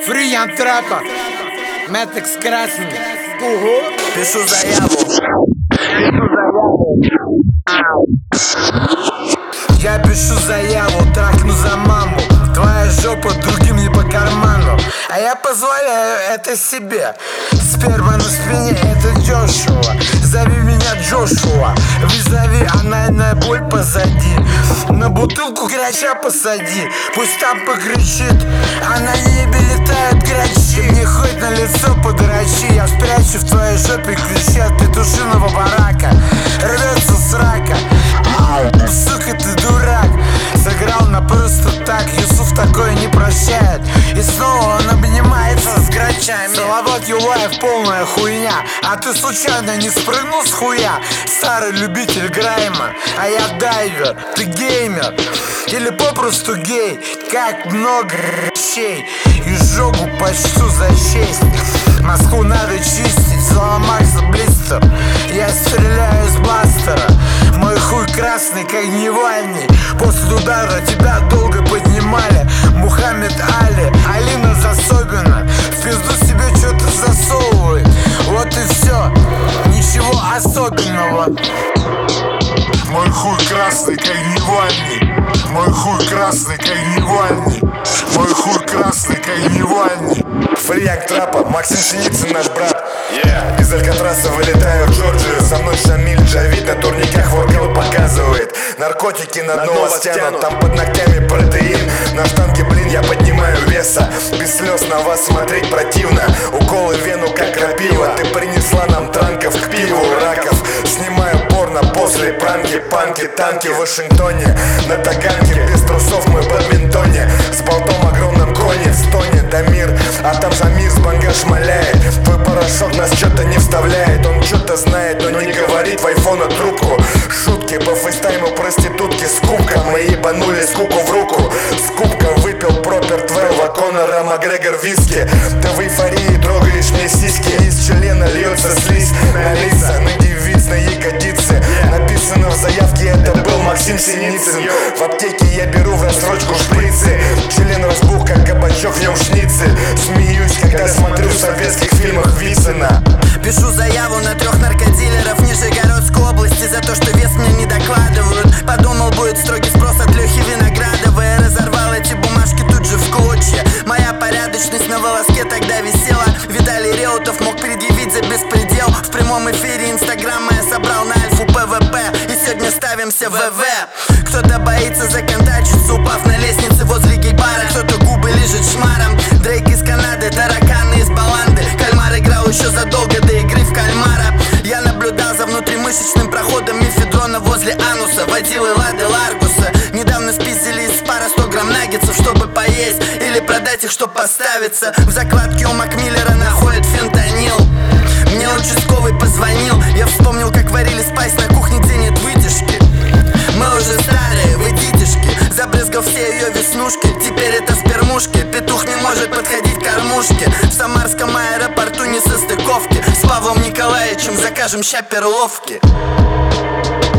Фриянт трапа, Метекс красный. Пишу заяву. Я пишу заяву, трахну за маму. Твоя жопа другим не по карману, а я позволяю это себе. Сперма на спине, это дешево. Зови меня Джошуа. Визави, анальная боль позади. На бутылку грача посади. Пусть там покричит, а на небе летают грачи. Мне хоть на лицо подрачи. Я спрячу в твоей жопе ключи от петушиного барака. Рвется срака. Сука, ты дурак. Сыграл на просто так. Юсуф такое не прощает. И снова он обнимается с грачами. Салават Юлаев полная хуйня. А ты случайно не спрыгнул с хуя? Старый любитель грайма, а я дайвер. Ты геймер или попросту гей? Как много речей. И жогу почту за честь. Москву надо чистить, слова Макса Блистер. Я стреляю из бластера. Мой хуй красный, как Невальный. После удара тебя долго поднимали. Мухаммед Али, Алина Засобина. В пизду себе что-то засовывает. Вот и все, ничего особенного. Мой хуй красный, как Невальный. Мой хуй красный, как Невальный. Мой хуй красный, как Невальный. Фриянт трапа, Максим Синицын наш брат. Из Алькатраса вылетаю в Джорджию. Со мной Шамиль Джавид на турниках воркаут показывает. Наркотики на дно вас тянут, там под ногтями протеин. На штанге, блин, я поднимаю веса. Без слез на вас смотреть противно. Уколы в вену, как крапива. Ты принесла нам транков к пиву, раков. Снимаю порно после пранки, панки, танки в Вашингтоне. На таганке, без трусов мы в бадминтоне. С болтом огромном коне, стонет Дамир. А там Жамир с банга шмаляет. Твой порошок нас что-то не вставляет. Он что-то знает, но не говорит в айфона трубку. Шутки по фейстайму проститутки с кубка. Мы ебанули скуку в руку. С кубка выпил Пропер 12, Конора Макгрегор виски. Ты в эйфории трогаешь мне сиськи. Из члена льется слизь на лица, на девиц, на ягодицы. Написано в заявке, это был Максим Синицын. В аптеке я беру в рассрочку шприцы. Член разбух, как кабачок в нем шницель. Смеюсь, когда смотрю в советских фильмах Вицина. Пишу заяву на 3 наркодилеров Нижегородской области за то, что вес мне не докладывают. Подумал, будет строгий спрос от Лехи Виноградова. Я разорвал эти бумажки тут же в клочья. Моя порядочность на волоске тогда висела. Виталий Реутов мог предъявить за беспредел. В прямом эфире инстаграма я собрал на Альфу ПВП. И сегодня ставимся в ВВ. Кто-то боится законтачиться, упав на лестнице возле гей-бара. Кто-то губы лижет шмаром. Дрейк из Канады, тараканы из Баланды. Кальмар играл еще задолго до игры в кальмара. Я наблюдал за внутримышечным проходом мефедрона возле ануса. Водилы Лады Ларгуса. Недавно спиздили из пара 100 грамм наггетсов, чтобы поесть или продать их, чтоб поставиться. В закладке у Макмиллера находят фентанил. Мне участковый позвонил. Я вспомнил, как варили спайс на кухне, где нет вытяжки. Мы уже старые, вы детишки. Забрызгал все ее веснушки. Теперь это спермушки. Петух не может подходить к кормушке. В Самарском аэропорту не состыковки. С Павлом Николаевичем закажем ща перловки.